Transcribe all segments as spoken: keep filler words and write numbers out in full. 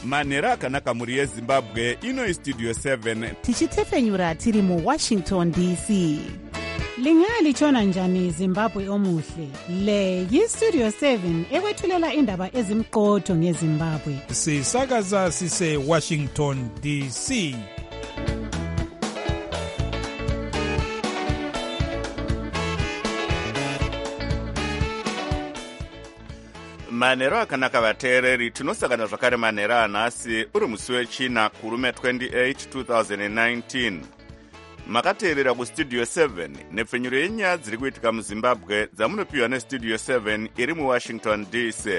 manhero akanaka mhuri yezimbabwe. Ino Studio seven tichitefenyura tiri muWashington D C. Lingalitshona njani Zimbabwe omuhle? Le yiStudio seven ekwethulela indaba ezimqotho ngeZimbabwe. Sisakaza sise Washington D C. manhero akanaka vateereri. Tinosangana zvakare manhero anhasi uri musi wechina kurume twenty-eight two thousand nineteen. Makateerera kuStudio seven nepfenyuro yenyaya dziri kuitika muZimbabwe dzamunopiwa neStudio seven iri muWashington D C.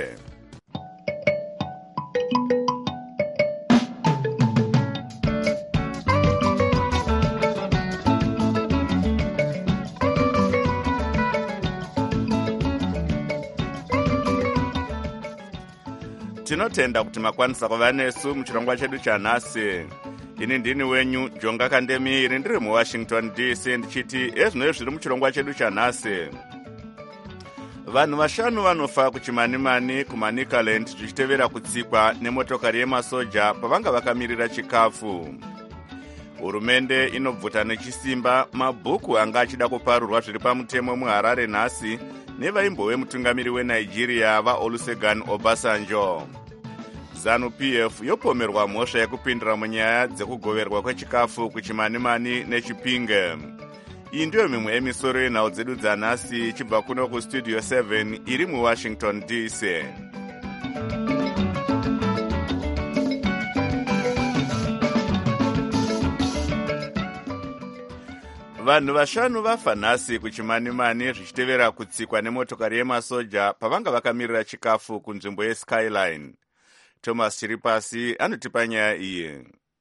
Tinotenda kuti makwanisa kuva nesu muchirongwa chedu chanhasi. Ini ndini wenyu Jonga Kandemi, iri ndiri muWashington D C ndichiti ezvino zviri muchirongwa chedu chanhasi. Vanhu vashanu vanofa kuchimanimani kuManicaland zvichitevera kutsikwa nemotokari yemasoja pavanga vakamirira chikafu. Hurumende inobvuta nechisimba mabhuku anga achida kuparurwa zviri pamutemo muHarare nhasi nevaimbove mutungamiri weNigeria vaOlusegun Obasanjo. ZANU-P F yopomerwa mhosva yekupindira munyaya dzekugoverwa kwechikafu kuchimanimani neChipinge. Iyi ndiyo mimwe yemisoro yenhau dzedu dzanhasi ichibva kuno kuStudio seven iri muWashington D C. Vanhu vashanu vafa nhasi kuchimanimani zvichitevera kutsikwa nemotokari yemasoja pavanga vakamirira chikafu kunzvimbo yeSkyline. Thomas Chiripasi anotipa nyaya iyi.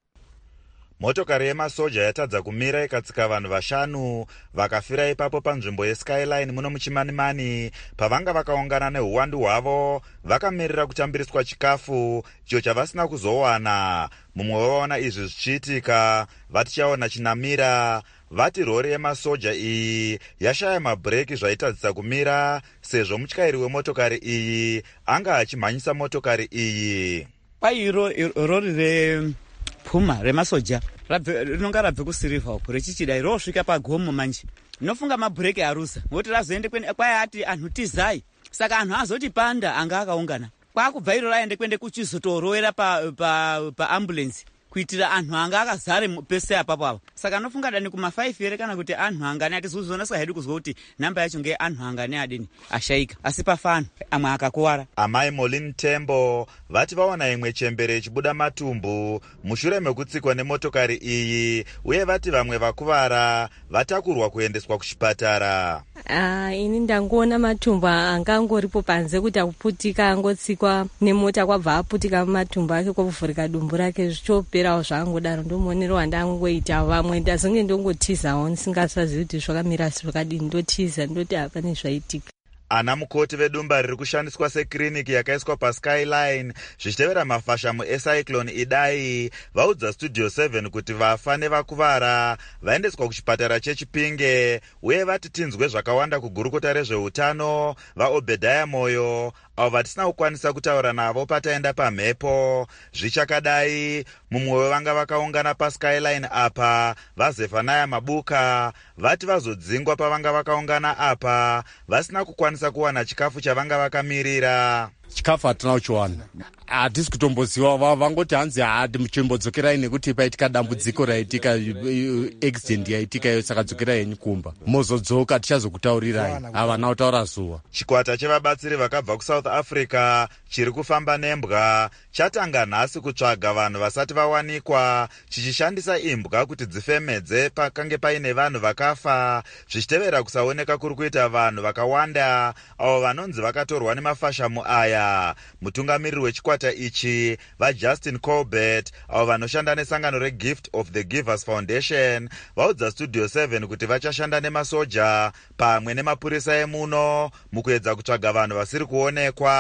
Motokari yemasoja yatadza kumira ikatsika vanhu vashanu vakafira ipapo panzvimbo yeSkyline muno muchimanimani pavanga vakaungana neuwandu hwavo vakamirira kutambiriswa chikafu icho chavasina kuzowana. Mumwe wavaona izvi zvichiitika vatichaona chinamira vati rori yemasoja iyi yashaya mabhireki zvaitadzisa kumira sezvo mutyairi wemotokari iyi anga achimhanyisa motokari iyi. Pairo rori re Puma remasoja rinonga rabve kuSilver uko richichida irosvika pagomo manje nofunga mabhireki arusa ngoti razoende kwaya ati anhu tizai, saka anhu azoti panda anga akaungana kwakubva iro raende kwende kuchizotorowera pa pa pa ambulance kuitira anhu anga akazare pese apapo apo. Saka nofunga dani kuma five ere kana kuti anhu angane atizozonasa hedu kuzwa kuti namba yacho nge anhu angane adini ashaika asi pafano amwe akakuwara. Amai Molin Tembo vati vaona imwe chembere ichibuda matumbu mushure mekutsikwa nemotokari iyi uye vati vamwe vakuvara vatakurwa kuendeswa kuchipatara. Ah, ini ndangoona matumbu angangoripo panze kuti akuputika angotsikwa nemota kwabva aputika mumatumbu ake kwovhurika dumbu rake zvichoperawo zvangodaro ndomonero wandangoita vamwe ndazonge ndongotizawo ndisingasazivi kuti zvakamira zvakadini ndotiza ndoti hapane zvaitika. Ana mukoti vedumba riri kushandiswa sekiriniki yakaiswa paSkyline zvichitevera mafashamu eCyclone Idai vaudza Studio seven kuti vafa nevakuvara vaendeswa kuchipatara cheChipinge uye vati tinzwe zvakawanda kugurukota rezveutano vaObedhaya Moyo avo vatisina kukwanisa kutaura navo pataenda pamhepo. Zvichakadai mumwe wevanga vakaungana paSkyline apa vaZefanaya Mabuka vati vazodzingwa pavanga vakaungana apa vasina kukwanisa kuwana chikafu chavanga vakamirira. Chikafu hatina kuchiwana, hatisi kutomboziva, vangoti hanzi hadi muchimbodzokerai nekuti paitika dambudziko raitika accident yaitika iyo saka dzokerai henyu kumba mozodzoka tichazokutaurirai. Havana kutaura zuva. Chikwata chevabatsiri vakabva kuSouth Africa chiri kufamba nembwa chatanga nhasi kutsvaga vanhu vasati vawanikwa chichishandisa imbwa kuti dzifemedze pakange paine vanhu vakafa zvichitevera kusaoneka kuri kuita vanhu vakawanda avo vanonzi vakatorwa nemafashamu aya. Mutungamiriri wechikwata ichi vaJustin Colbert avo vanoshanda nesangano reGift of the Givers Foundation vaudza Studio seven kuti vachashanda nemasoja pamwe nemapurisa emuno mukuedza kutsvaga vanhu vasiri kuonekwa.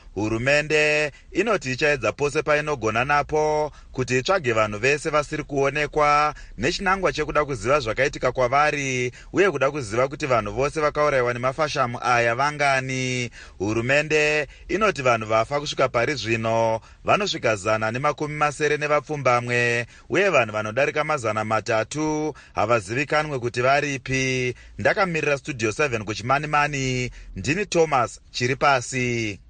hurumende inoti ichaedza pose painogona napo kuti itsvage vanhu vese vasiri kuonekwa nechinangwa chekuda kuziva zvakaitika kwavari uye kuda kuziva kuti vanhu vose vakaurayiwa nemafashamu aya vangani. Hurumende inoti vanhu vafa kusvika pari zvino vanosvika zana nemakumi masere nevapfumbamwe uye vanhu vanodarika mazana matatu havazivikanwe kuti varipi. Ndakamirira Studio seven kuchimanimani, ndini Thomas Chiripasi.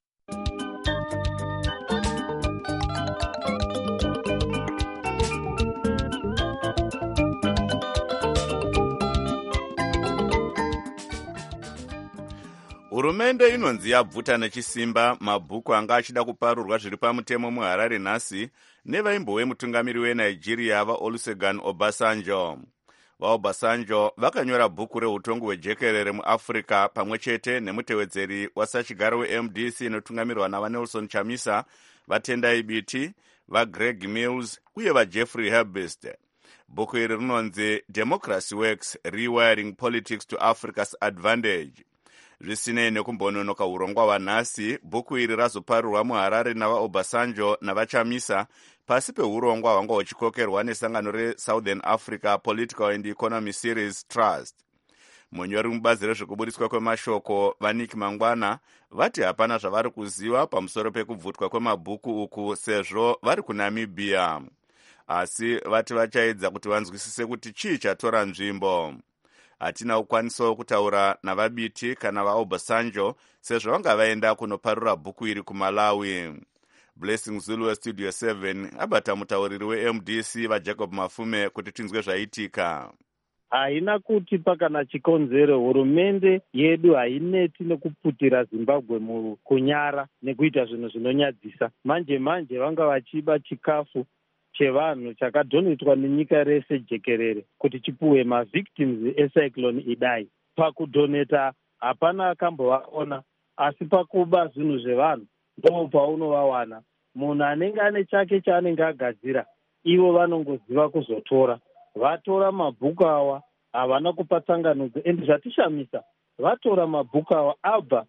Hurumende inonzi yabvuta nechisimba mabhuku anga achida kuparurwa zviri pamutemo muHarare nhasi nevaimbowe mutungamiri weNigeria vaOlusegun Obasanjo. VaObasanjo vakanyora bhuku reutongi hwejekerere muAfrica pamwe chete nemutevedzeri wasachigaro weM D C inotungamirwa navaNelson Chamisa, vaTendai Biti, vaGreg Mills uye vaJeffrey Herbst. Bhuku iri rinonzi Democracy Works: Rewiring Politics to Africa's Advantage. Zvisinei nekumbononoka urongwa hwanhasi, bhuku iri razoparurwa muHarare navaObasanjo navachamisa pasi peurongwa hwanga huchikokerwa nesangano reSouthern Africa Political and Economy Series Trust. Munyori mubazi rezvekubudiswa kwemashoko vaNick Mangwana vati hapana zvavari kuziva pamusoro pekubvutwa kwemabhuku uku sezvo vari kuNamibia, asi vati vachaedza kuti vanzwisise kuti chii chatora nzvimbo. Hatina ukwaniso kutaura navabiti kana vaObasanjo sezvo vanga vaenda kunoparura bhuku iri kuMalawi. Blessing Zulu weStudio seven abata mutauriri weM D C vaJacob Mafume kuti tinzwe zvaitika. Haina kuti pakana chikonzero, hurumende yedu haineti nekuputira Zimbabwe mukunyara nekuita zvinhu zvinonyadzisa. Manje manje vanga vachiba chikafu chevanhu chakadhonetwa nenyika rese jekerere kuti chipuwe mavictims ecyclone Idai. Pakudhoneta hapana akambovaona, asi pakuba zvinhu zvevanhu ndo paunovawana. Munhu anenge ane chake chaanenge agadzira, ivo vanongoziva kuzotora. Vatora mabhuku awa, havana kupa tsanganudzo. Endi zvatishamisa, vatora mabhuku awa abva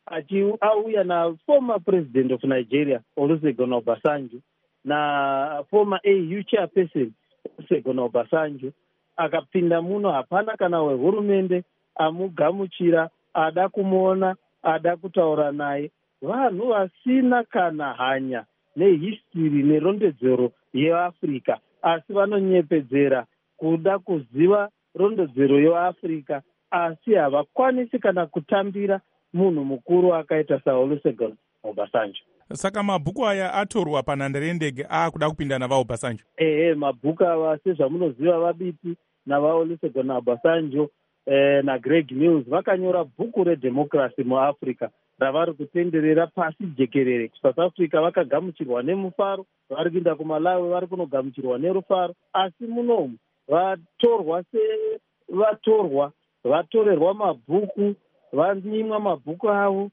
auya na former president of Nigeria Olusegun Obasanjo na former A U chairperson Olusegun Obasanjo, akapinda muno. Hapana kana wehurumende amugamuchira, ada kumuona, ada kutaura naye. Vanhu vasina kana hanya nehistory nerondedzero yeAfrica, asi vanonyepedzera kuda kuziva rondedzero yeAfrica, asi havakwanisi kana kutambira munhu mukuru akaita saOlusegun Obasanjo. Saka mabhuku aya atorwa panhandare yendege aakuda kupinda navaObasanjo. Ehe, mabhuku ava sezvamunoziva vabiti navaOlusegun Obasanjo eh, naGreg Mills vakanyora bhuku redemocracy muAfrica ravari kutenderera pasi jekerere. South Africa vakagamuchirwa nemufaro, vari kuenda kuMalawi vari kunogamuchirwa nerufaro, asi munomu vatorwa se vatorwa vatorerwa mabhuku, vanyimwa mabhuku avo.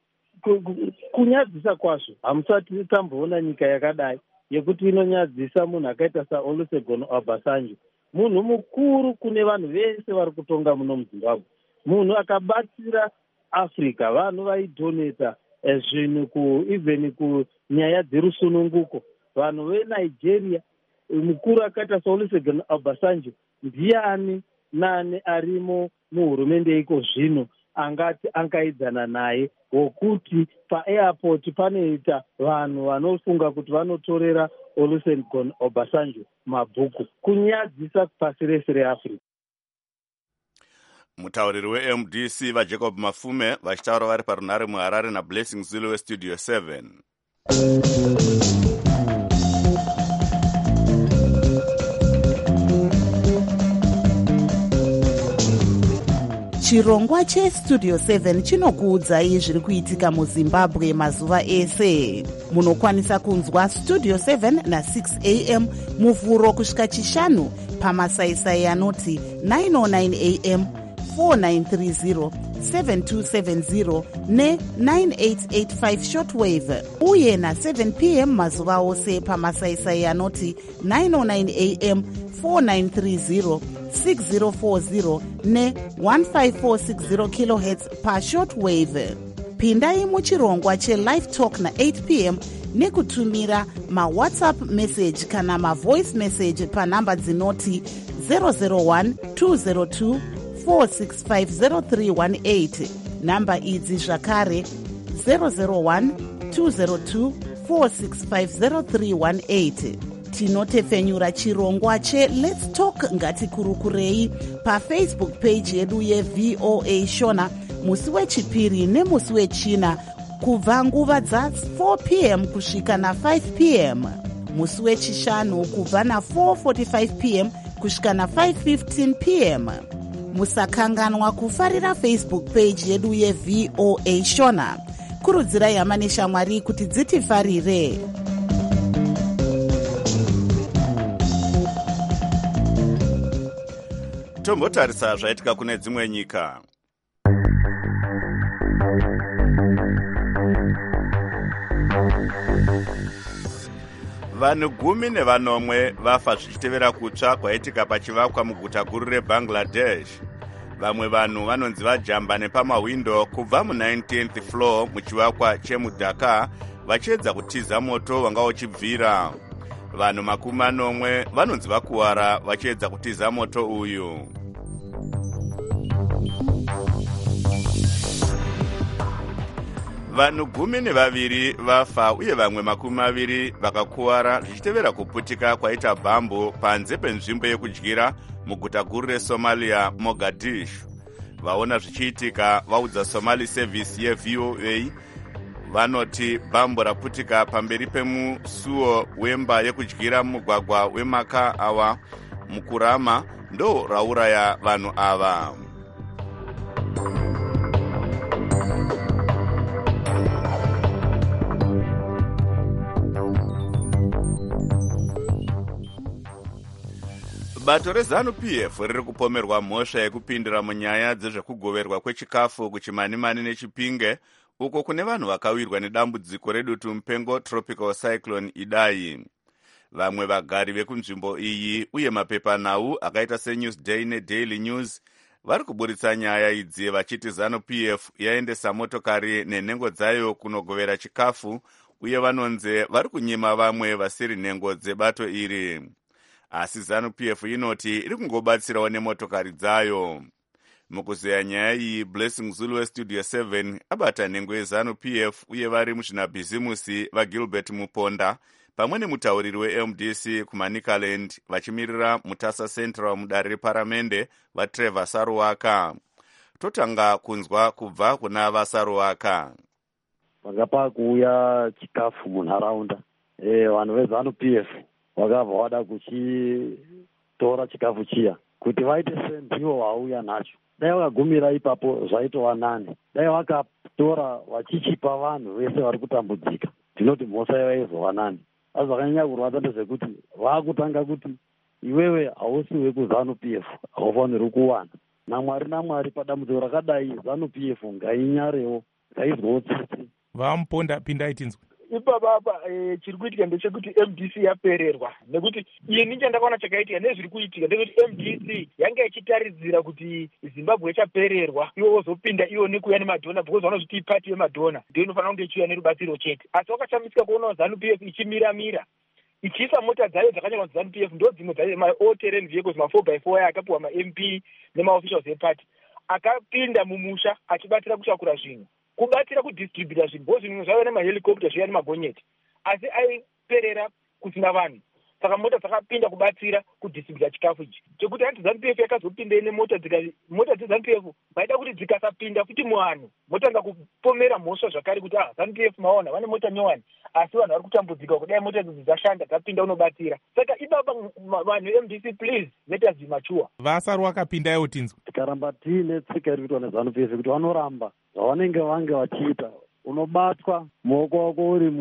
Kunyadzisa kwazvo, hamusati tamboona nyika yakadai yekuti inonyadzisa munhu akaita saOlusegun Obasanjo, munhu mukuru kune vanhu vese vari kutonga muno muZimbabwe, munhu akabatsira Africa. Vanhu vaidhoneta zvinhu ku even kunyaya dzerusununguko. Vanhu veNigeria, mukuru akaita saOlusegun Obasanjo ndiani nani arimo muhurumende iko zvino angati angaidzana naye wokuti paairport panoita vanhu vanofunga kuti vanotorera Olusegun Obasanjo mabhuku. Kunyadzisa pasi rese reAfrica. Mutauriri weM D C vaJacob Mafume vachitaura vari parunhare muHarare naBlessing Zulu weStudio seven. Chirongwa cheStudio seven chinokuudzai zviri kuitika muZimbabwe mazuva ese. Munokwanisa kunzwa Studio seven na six a m muvhuro kusvika chishanu pamasaisai anoti nine oh nine a m, four nine three zero, seven two seven zero ne nine eight eight five shortwave, uye na seven p m mazuva ose pamasaisai anoti nine oh nine a m, four nine three zero, six zero four zero ne one five four six zero kilohertz pa shortwave. pindai muchirongwa chelive talk na-eight p m nekutumira mawhatsapp message kana mavoice message panhamba dzinoti zero zero one two zero two four six five zero three one eight, namba idzi zvakare zero zero one two zero two four six five zero three one eight. tinotefenyura chirongwa cheLet's Talk ngatikurukurei pafacebook page yedu yevoa shona musi wechipiri nemusi wechina kubva nguva dza-four p m kusvika na-five p m, musi wechishanu kubva na-four forty-five p m kusvika na-five fifteen p m. musakanganwa kufarira facebook page yedu yevoa shona. kurudzirai hama neshamwari kuti dzitifarire. tombotarisa zvaitika kune dzimwe nyika. vanhu gumi nevanomwe vafa zvichitevera kutsva kwaitika pachivakwa muguta guru rebangladesh. vamwe vanhu vanonzi vajamba nepamahwindo kubva mu-nineteenth floor muchivakwa chemudhaka vachiedza kutiza moto wanga uchibvira. vanhu makumi manomwe vanonzi vakuwara vachiedza kutiza moto uyu. vanhu gumi nevaviri vafa uye vamwe makumi maviri vakakuwara zvichitevera kuputika kwaita bhambu panze penzvimbo yekudyira muguta guru resomalia mogadishu. vaona zvichiitika vaudza somali service yeV O A vanoti bhambu raputika pamberi pemusuwo wemba yekudyira mugwagwa wemaka awa mukurama ndo rauraya vanhu ava. bato rezanu P F riri kupomerwa mhosva yekupindira munyaya dzezvekugoverwa kwechikafu kuchimanimani nechipinge uko kune vanhu vakawirwa nedambudziko redutu mupengo tropical cyclone Idai. vamwe vagari vekunzvimbo iyi uye mapepanhau akaita seNewsday neDaily News vari kuburitsa nyaya idzi vachiti zanu P F yaendesa motokari nenhengo dzayo kunogovera chikafu uye vanonzi vari kunyima vamwe vasiri nhengo dzebato iri. asi zanu P F inoti iri kungobatsirawo nemotokari dzayo. mukuzeya nyaya iyi Blessing Zulu westudio seven abata nhengo yezanu P F uye vari muzvinabhizimusi vaGilbert Muponda pamwe nemutauriri weM D C kuManicaland vachimirira mutasa central mudare reparamende vaTrevor Saruwaka. totanga kunzwa kubva kuna vasaruwaka. panga pakuuya chikafu munharaunda e, vanhu vezanu P F vakabva vada kuchitora chikafu chiya kuti vaite sendivo vauya nacho. dai vakagumira ipapo zvaitova nani. dai vakatora vachichipa vanhu vese vari kutambudzika ndinoti mhosa yaizova nani. asi vakanyanya kurwadza ndezvekuti vaakutanga kuti iwewe hausi wekuzanu P F haufaniri kuwana. namwari namwari padambudziko rakadai zanu P F ngainyarewo ngaizwewo tsitsi. vamuponda pindai tinzwe. ipapa apa e, chiri kuitika ndechekuti M D C yapererwa nekuti ini chandakaona chakaitika nezviri kuitika ndekuti M D C yanga ichitaridzira kuti Zimbabwe ichapererwa iwo wozopinda iwo nekuuya nemadhona because vanozviti ipati yemadhona ndio inofanira kunge ichiuya nerubatsiro chete. asi wakashamisika kuona zanu P F ichimiramira ichiisa mota dzayo dzakanyorwa kuti zanu P F ndo dzimwe dzayo ma-all terrain vehicles ma-four by four aya akapiwa ma-M P nema-officials epati akapinda mumusha achibatira kushakura zvinhu kubatira kudistributa zvinhu bo zvinhu zvaiva nemahelicopter zviya nemagonyeti asi aiperera kusina vanhu. saka mota dzakapinda kubatsira kudistributa chikafu ichi chekuti hanti zanu P F yakazopinda nemota mota dzezanu P F vaida kuti dzikasapinda futi muvanhu motanga kupomera mhosva zvakare kuti ah zanu P F maona vane mota nyowani asi vanhu vari kutambudzika kudai mota idzi dzashanda dzapinda unobatsira. saka ibaba vanhu M D C please let us be mature. vasaru vakapindaiwo tinzwe. tikaramba tiine tsika iri kuitwa nezanu P F kuti vanoramba zvavanenge vange vachiita unobatwa muoko wako uri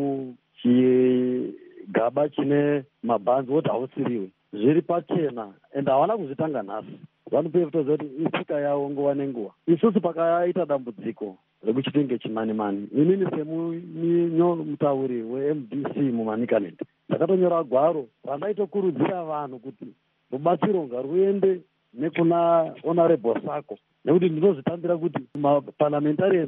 muchigaba chine mabhanzi woti hausiriwe zviri pachena ende havana kuzvitanga nhasi. zanu P F toziva kuti itsika yavo nguva nenguva. isusu pakaita dambudziko rekuchipinge chimanimani inini semutauri weM D C muManicaland ndakatonyora gwaro randaitokurudzira vanhu kuti rubatsiro ngaruende nekuna honorable Sako nekuti ndinozvitambira kuti maparliamentarians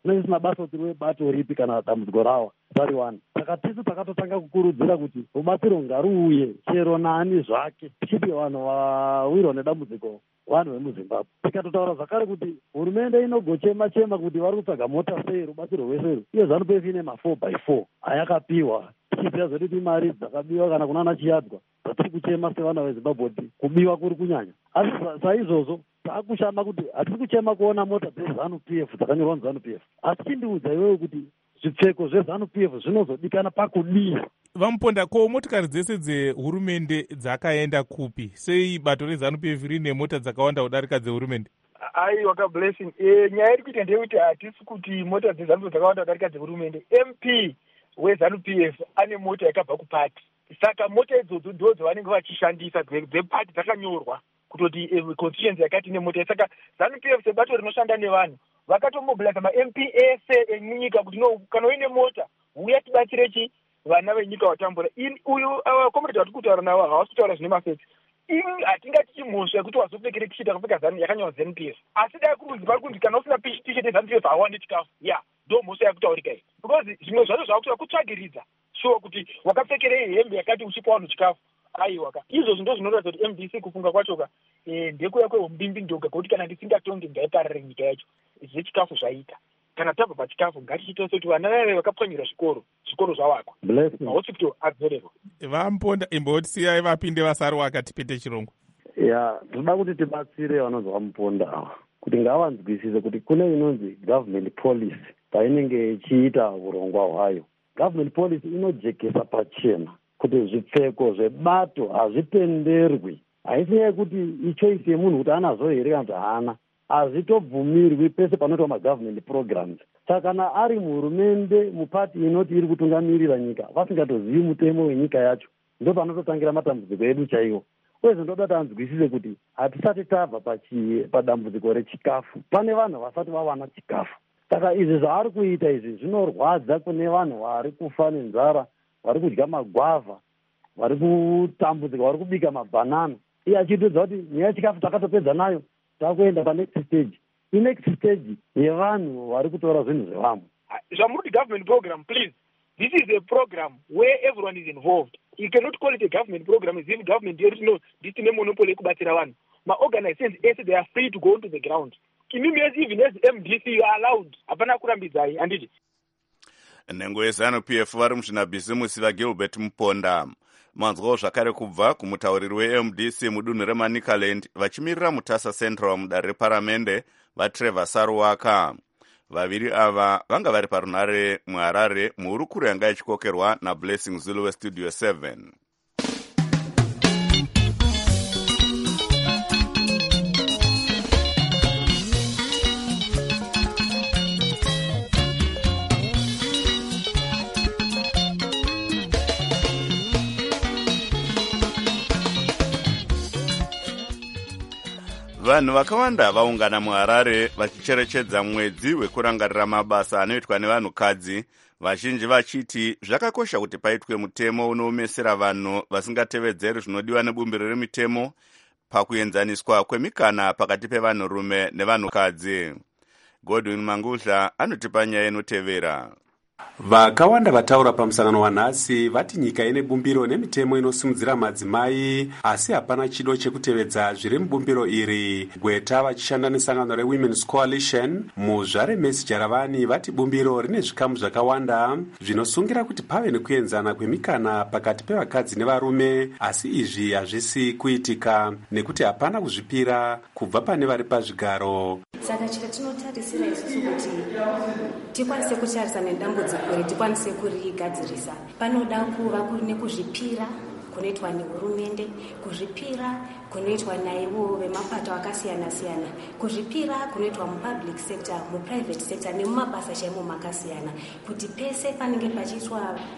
rinenge risina basa kuti riwebato ripi kana dambudziko rawa tariwana. Saka tisu takatotanga kukurudzira kuti rubatsiro ngaruuye chero nani zvake tichiti vanhu vawirwa nedambudziko vanhu vemuzimbabwe. Tikatotaura zvakare kuti hurumende inogochema chema kuti vari kutsvaga mota sei rubatsiro rwesero, iyo ZANU-P F ine ma four by four ayakapiwa tichiziva zvokuti imari dzakabiwa kana kunana chiyadzwa dzatiri kuchema sevana vezimbabwe kuti kubiwa kuri kunyanya. Asi saizvozvo taakushama kuti hatisi kuchema kuona mota dzeZANU-P F dzakanyorwa neZANU-P F, asi chindiudza iwewe kuti zvipfeko zveZANU-P F zvinozodikana pakudii. Vamuponda, ko motikari dzese dzehurumende dzakaenda kupi? Sei bato reZANU-P F rine mota dzakawanda kudarika dzehurumende? Aiwa kablessing. E, nyaya iri kuita ndeyekuti hatisi kuti mota dzeZANU-P F dzakawanda kudarika dzehurumende. M P weZANU-P F ane mota yakabva kupati, saka mota idzodzo ndo dzavanenge vachishandisa dzepati dzakanyorwa kutoti constituency yakati ine mota. Saka ZANU-P F sebato rinoshanda nevanhu vakatomobhiliza ma-M P ese emunyika kuti no, kana uine mota uya tibatsire chi vana venyika vatambura. Uyu comrade vari kutaura navo havasi kutaura zvine mafeti. Ini hatingati chimhosva yekuti wazopfekere tisheti yakapfeka ZANU yakanyorwa ZANU-P F, asi dai kurudzi vari kuti kana usina tisheti yeZANU-P F hawane chikafu. Ya ndo mhosva yakutaurika iyi, because zvimwe zvacho zvakutoa kutsvagiridza sure kuti wakapfekerei hembe yakati uchipa vanhu chikafu. Aiwa ka izvozvo ndo zvinoratidza kuti M D C kufunga kwachoka e, ndekuya kweumbimbi ndoga kuti kana ndisingatonge ngaiparare nyika yacho zvechikafu zvaita. Kana tabva pachikafu ngatichitose kuti vana vave vakapwanyira zvikoro zvikoro zvavakwa mahosipito adzorerwa. Vamuponda imbotisiya vapinde vasari wakatipete chirongo. Ya toda kuti tibatsire vanonzi vamuponda ava kuti ngavanzwisise kuti kune inonzi government policy painenge ichiita urongwa hwayo. Government policy inojekesa pachena kuti zvipfeko zvebato hazvitenderwi. Haisi yekuti ichoisi yemunhu kuti anazvo here kana kuti haana, hazvitobvumirwi pese panoitwa magovernment programs. Saka kana ari muhurumende mupati inoti iri kutungamirira nyika vasingatozivi mutemo wenyika yacho, ndo panototangira matambudziko edu chaiwo. Uye zvindoda tanzwisise kuti hatisati tabva padambudziko rechikafu, pane vanhu vasati vawana chikafu. Saka izvi zvaari kuita izvi zvinorwadza kune vanhu vari kufa nenzara, vari kudya magwavha, vari kutambudzika, vari kubika mabhanana. Iye achitodza kuti nyaya yechikafu takatopedza nayo, takuenda panext stage. Inext stage yevanhu vari kutora zvinhu zvevamwe. Zvamuri government program, please. This is a program where everyone is involved. You cannot call it a government program as if government there is no this monopoly kubatsira vanhu. Ma organizations they are free to go into the ground. Kimimi as even as M D C you are allowed. Hapana kurambidzai anditi. Nhengo yeZANU-P F vari muzvinabhizimusi vaGilbert Muponda. Manzwawo zvakare kubva kumutauriri we-M D C mudunhu reManicaland vachimirira Mutasa Central mudare reparamende vaTrevor Saruwaka. Vaviri ava vanga vari parunare muHarare muhurukuro yanga ichikokerwa naBlessing Zulu weStudio seven. Vanhu vakawanda vaungana muHarare vachicherechedza mwedzi wekurangarira mabasa anoitwa nevanhukadzi, vazhinji vachiti zvakakosha kuti paitwe mutemo unoomesera vanhu vasingatevedzeri zvinodiwa nebumbiro remitemo pakuenzaniswa kwemikana pakati pevanhurume nevanhukadzi. Godwin Mangudla anotipa nyaya inotevera. Vakawanda vataura pamusangano wanhasi vati nyika ine bumbiro nemitemo inosimudzira madzimai, asi hapana chido chekutevedza zviri mubumbiro iri. Gweta vachishanda nesangano reWomen's Coalition muzvare Messi Jaravani vati bumbiro rine zvikamu zvakawanda zvinosungira kuti pave nekuenzana kwemikana pakati pevakadzi nevarume, asi izvi hazvisi kuitika nekuti hapana kuzvipira kubva pane vari pazvigaro. Saka chatinotarisira isusu kuti tikwanise kutarisa nedambudziko iri tikwanise kurigadzirisa, panoda kuva kune kuzvipira kunoitwa nehurumende, kuzvipira kunoitwa naivo vemapato akasiyana siyana, kuzvipira kunoitwa mupublic sector, muprivate sector nemumabasa chaimo makasiyana, kuti pese panenge pachiitwa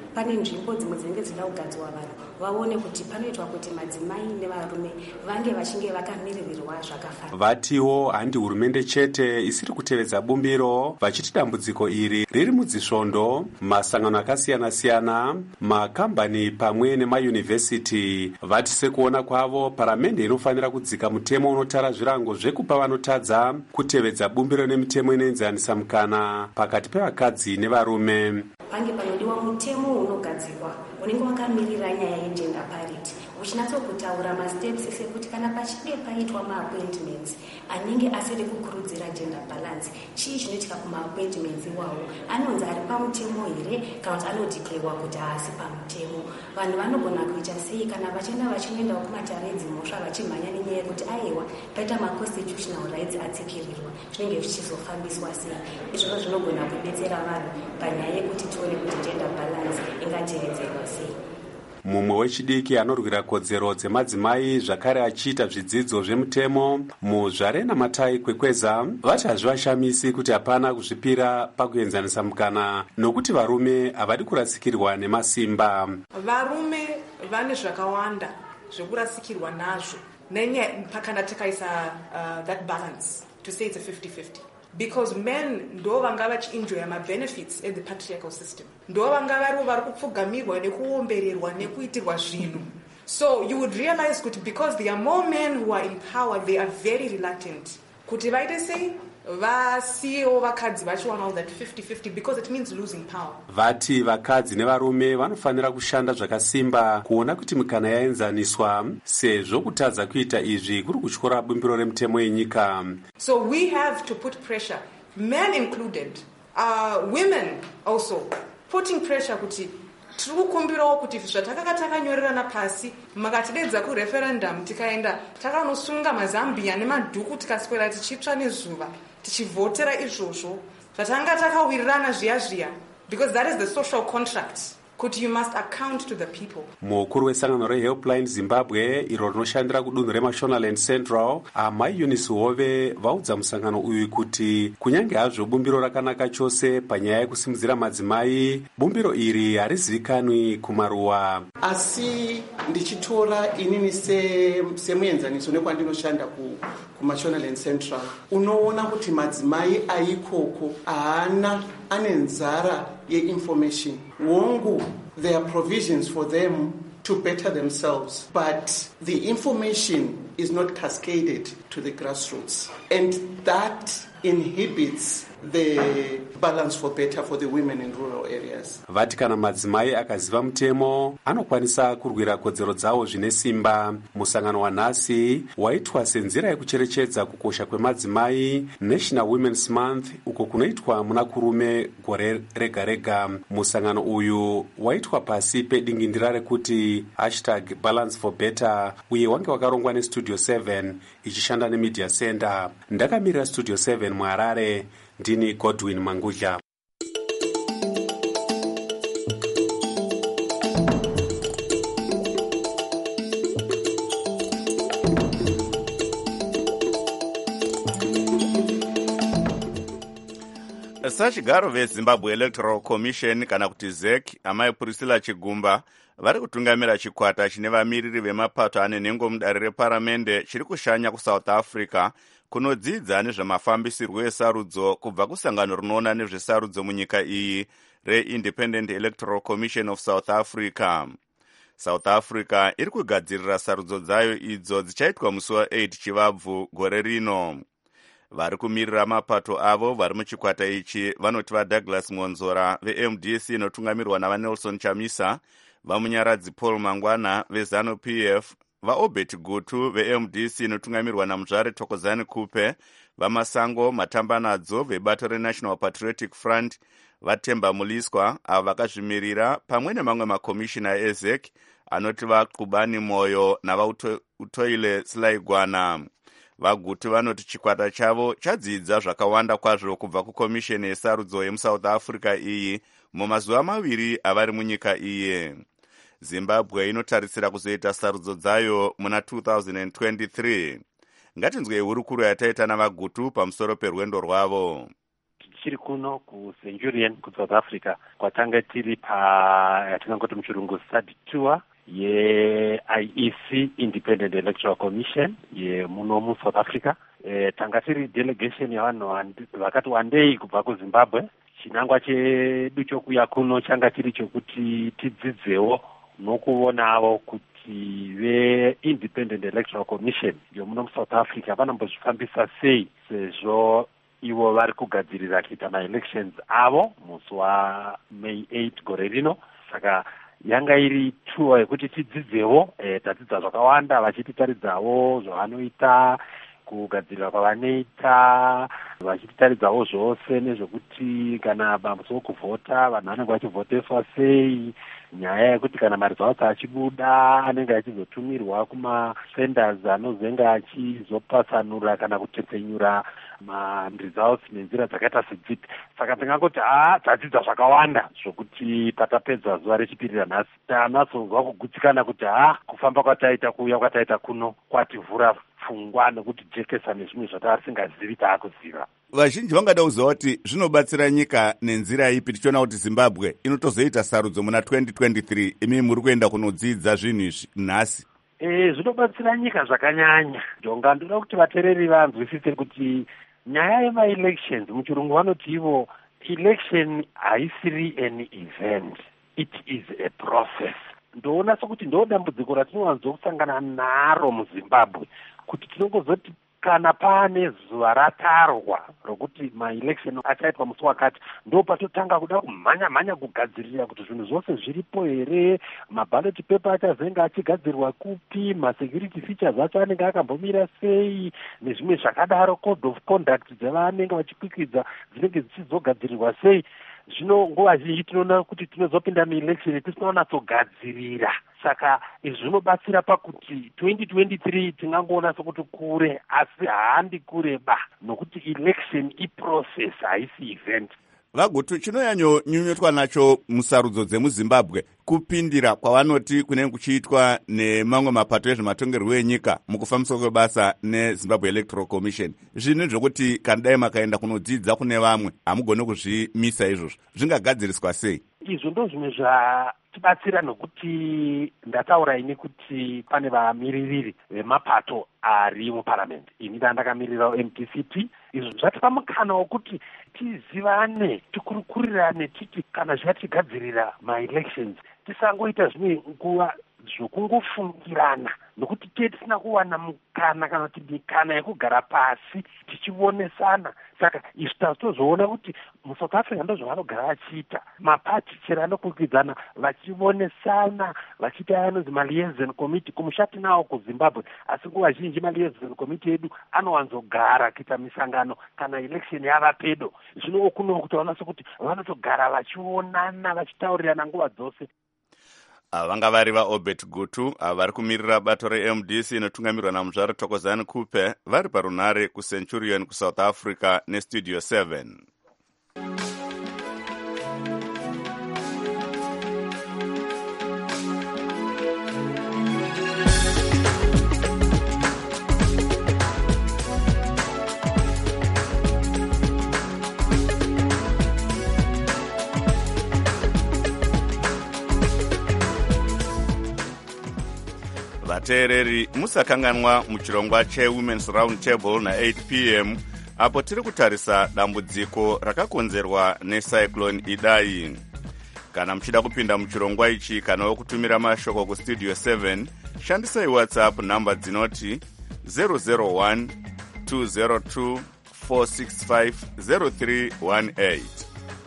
pane nzvimbo dzimwe dzinenge dzinoda kugadzirwa vanhu vaone kuti panoitwa kuti madzimai nevarume vange vachinge vakamiririrwa zvakafanana. Vatiwo handi hurumende chete isiri kutevedza bumbiro, vachiti dambudziko iri riri mudzisvondo, masangano akasiyana-siyana, makambani pamwe nemayunivhesiti. Vati sekuona kwavo, paramende inofanira kudzika mutemo unotara zvirango zvekupa vanotadza kutevedza bumbiro nemitemo inoenzanisa mukana pakati pevakadzi nevarume. Pange panodiwa mutemo unogadzirwa unenge wakamirira nyaya yegender parity, uchinatsokutaura masteps sekuti kana pachinge paitwa maappointments anenge asiri kukurudzira gender balance, chii chinoitika kumaappointments iwawo, anonzi ari pamutemo here kana kuti anodhiklewa kuti haasi pamutemo. Vanhu vanogona kuita sei kana vachienda vachinoendawo kumataredzi mhosva vachimhanya nenyaya yekuti aiwa paita maconstitutional rights atsikirirwa, zvinenge zvichizofambiswa sei? Izvozvo zvinogona kudetsera vanhu panyaya yekuti tione kuti gender balance ingatevedzerwa sei. Mumwe wechidiki anorwira kodzero dzemadzimai zvakare achiita zvidzidzo zvemutemo muZvarena Matai Kwekweza vati hazvivashamisi kuti hapana kuzvipira pakuenzanisa mukana nokuti varume havadi kurasikirwa nemasimba. Varume vane zvakawanda zvekurasikirwa nazvo nenyaya pakana takaisa uh, that balance to say it's a fifty fifty. Because men ndo vanga vachienjoya mabenefits in the patriarchal system, ndo vanga vari vari kupfugamirwa nekuombererwa nekuitirwa zvinhu. So you would realize kuti because there are more men who are in power, they are very reluctant kuti vaite sei vasiyewo vakadzi vachiwanawo that fifty fifty because it means losing power. Vati vakadzi nevarume vanofanira kushanda zvakasimba kuona kuti mikana yaenzaniswa, sezvo kutadza kuita izvi kuri kutyora bumbiro remutemo yenyika. So we have to put pressure, men included, uh, women also, putting pressure kuti tiri kukumbirawo kuti zvatakanga takanyorerana pasi makatidedza kureferendum tikaenda takanosunga mazambia nemadhuku tikaswera tichitsva nezuva tichivhotera izvozvo zvatanga takawirirana zviya zviya, because that is the social contract kuti you must account to the people. Mukuru wesangano reHelpline Zimbabwe iro rinoshandira kudunhu reMashonaland Central, amai Eunice Hove vaudza musangano uyu kuti kunyange hazvo bumbiro rakanaka chose panyaya yekusimudzira madzimai, bumbiro iri harizivikanwi kumaruwa. Asi ndichitora inini semuenzaniso nekwandinoshanda kuMashonaland Central, unoona kuti madzimai aikoko haana ane nzara ye-information. Wongu, there are provisions for them to better themselves, but the information is not cascaded to the grassroots. And that inhibits the balance for better for the women in rural areas. Vati kana madzimai akaziva mutemo anokwanisa kurwira kodzero dzawo zvine simba. Musangano wanhasi waitwa senzira yekucherechedza kukosha kwemadzimai National Women's Month uko kunoitwa muna kurume gore rega rega. Musangano uyu waitwa pasi pedingindira rekuti hashtag balance for better uye wange wakarongwa neStudio seven ichishanda neMedia Center. Ndakamirira Studio seven muHarare. Ndini Godwin Mangudla. Sachigaro veZimbabwe Electoral Commission kana kuti Z E C amai Priscilla Chigumba vari kutungamira chikwata chine vamiriri vemapato ane nhengo mudare reparamende chiri kushanya kuSouth Africa kunodzidza nezvemafambisirwo esarudzo kubva kusangano rinoona nezvesarudzo munyika iyi reIndependent Electoral Commission of South Africa. South Africa iri kugadzirira sarudzo dzayo idzo dzichaitwa musi wa8 Chivabvu gore rino. Vari kumirira mapato avo vari muchikwata ichi vanoti vaDouglas Monzora veM D C inotungamirwa navaNelson Chamisa, vamunyaradzi Paul Mangwana veZanu P F, vaObert Gutu veM D C inotungamirwa naMuzvare Thokozani Kupe, vamasango Matambanadzo vebato reNational Patriotic Front, vaTemba Muliswa avo vakazvimirira pamwe nemamwe makomishina eZ E C anoti vaQubani Moyo navautoile Silaigwana. Vagutu vanoti chikwata chavo chadzidza zvakawanda kwazvo kubva kukomisheni yesarudzo yemuSouth Africa iyi mumazuva maviri avari munyika iye. Zimbabwe inotarisira kuzoita sarudzo dzayo muna two thousand twenty-three. Ngatinzwei hurukuro yataita navagutu pamusoro perwendo rwavo. tichiri kuno kucenturion kusouth africa kwatanga tiri pa yatingangoti muchirungu study tour ye-I E C Independent Electoral Commission yemuno muSouth Africa. E, tanga tiri delegation yavanhu vakati wandei kubva kuZimbabwe. Chinangwa chedu chokuya kuno changa chiri chokuti tidzidzewo nokuonavo kuti ve-Independent Electoral Commission yomuno muSouth Africa vanambozvifambisa sei sezvo ivo vari kugadzirira kuita ma-elections avo musi waMay eighth gore rino. Saka yanga iri tour yekuti tidzidzewo, e, tadzidza zvakawanda vachititaridzawo zvavanoita, kugadzirira kwavanoita, vachititaridzawo zvose nezvekuti kana pamusi wokuvhota vanhu vanenge vachivhoteswa sei, nyaya yekuti kana maresults achibuda anenge achizotumirwa kumasenders anozenge achizopasanura kana kutepfenyura maresults nenzira dzakaita sedzipi. Saka ndingangoti ha tadzidza zvakawanda zvokuti patapedza zuva rechipiri ranhasi tanatsonzwa kugutsikana kuti ha kufamba kwataita kuuya kwataita kuno kwativhura pfungwa nekuti jekesa nezvimwe zvataasingazivi taakuziva. Vazhinji vangada kuziva kuti zvinobatsira nyika nenzira ipi tichiona kuti Zimbabwe inotozoita sarudzo muna twenty twenty-three imi muri kuenda kunodzidza zvinhu izvi nhasi? E, zvinobatsira nyika zvakanyanya. Jonga ndoda kuti vateereri vanzwisise kuti nyaya yema-elections muchirungu vanoti ivo election haisiri an event, it is a process. Ndoona sokuti ndo dambudziko ratinowanzokusangana naro muZimbabwe, kuti tinongozoti kana paane zuva ratarwa rokuti ma-election achaitwa musi wakati, ndo patotanga kuda kumhanya-mhanya kugadzirira kuti zvinhu zvose zviripo here, maballot paper achazenge achigadzirirwa kupi, ma-security features acho anenge akambomira sei, nezvimwe zvakadaro, code of conduct dzevanenge vachikwikidza dzinenge dzichizogadzirirwa sei. Zvino nguva zhinji tinoona kuti tinozopinda muelection tisina kunatsogadziririra. Saka izvi zvinobatsira pakuti twenty twenty-three tingangoona sokuti kure, asi haandi kureba, nokuti election iprocess haisi event. Vagutu, chinonyanyonyunyotwa nacho musarudzo dzemuZimbabwe kupindira kwavanoti kunenge kuchiitwa nemamwe mapato ezvematongerwo enyika mukufambiswa kwebasa neZimbabwe Electoral Commission. Zvinhu zvokuti kana dai makaenda kunodzidza kune vamwe hamugone kuzvimisa izvozvo, zvingagadziriswa sei? Izvo ndo zvimwe zvatibatsira nokuti ndataura ini kuti pane vamiririri vemapato ari muparamendi. Ini ndandakamirira M T C P. Izvo zvatipa mukana wokuti tizivane, tikurukurirane, titi kana zvatigadzirira ma-elections tisangoita zvimwe nguva zvokungofungirana, nokuti tiye tisina kuwana mukana kana kuti mikana yekugara pasi tichionesana. Saka izvi tazotozoona kuti muSouth Africa ndo zvavanogara vachiita, mapati chero anokwikwidzaana vachionesana, vachiita anonzi ma-liaison committee kumushati nawo kuZimbabwe, asi nguva zhinji ma-liaison committee edu anowanzogara kuita misangano kana election yava pedo. Zvino okuno kuti vaona sokuti vanotogara vachionana, vachitaurirana nguva dzose. Vanga vari vaObert Gutu vari kumirira bato re-M D C inotungamirwa naMuzvaro Thokozani Kupe vari parunhare kuCenturion kuSouth Africa neStudio seven. Vateereri, musakanganwa muchirongwa cheWomen's Round Table na eight p m apo tiri kutarisa dambudziko rakakonzerwa necyclone Idai. Kana muchida kupinda muchirongwa ichi kana wokutumira mashoko kuStudio seven, shandisai WhatsApp namba dzinoti zero zero one two zero two four six five zero three one eight.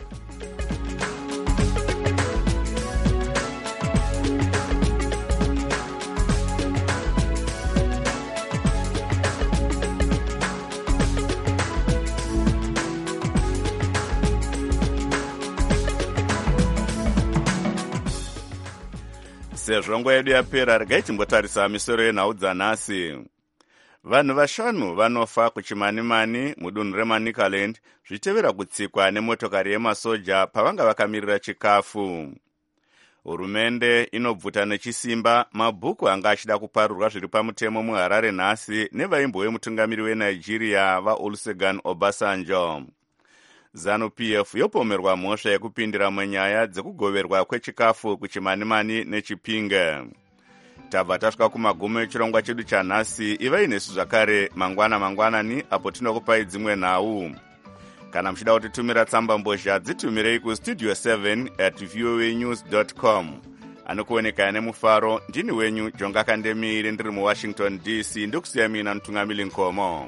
Sezvo nguva yedu yapera, regai timbotarisa misoro yenhau dzanhasi. Vanhu vashanu vanofa kuchimanimani mudunhu reManicaland zvichitevera kutsikwa nemotokari yemasoja pavanga vakamirira chikafu. Hurumende inobvuta nechisimba mabhuku anga achida kuparurwa zviri pamutemo muHarare nhasi nevaimbo vemutungamiri weNigeria vaOlusegun Obasanjo. zanup f yopomerwa mhosva yekupindira munyaya dzekugoverwa kwechikafu kuchimanimani nechipinge. Tabva tasvika kumagumo echirongwa chedu chanhasi. Ivai nesu zvakare mangwana mangwanani apo tinokupai dzimwe nhau. Kana muchida kutitumira tsamba mbozha dzitumirei kustudio seven at voanews dot com. Anokuoneka nemufaro ndini wenyu Jonga Kandemire ndiri muWashington D C ndokusiya mina Ntungamili Nkomo.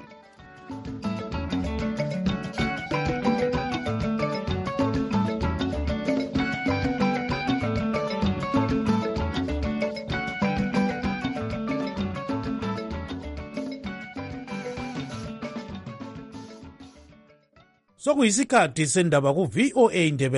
Sokuyisikhathi sendaba ku V O A Ndebele.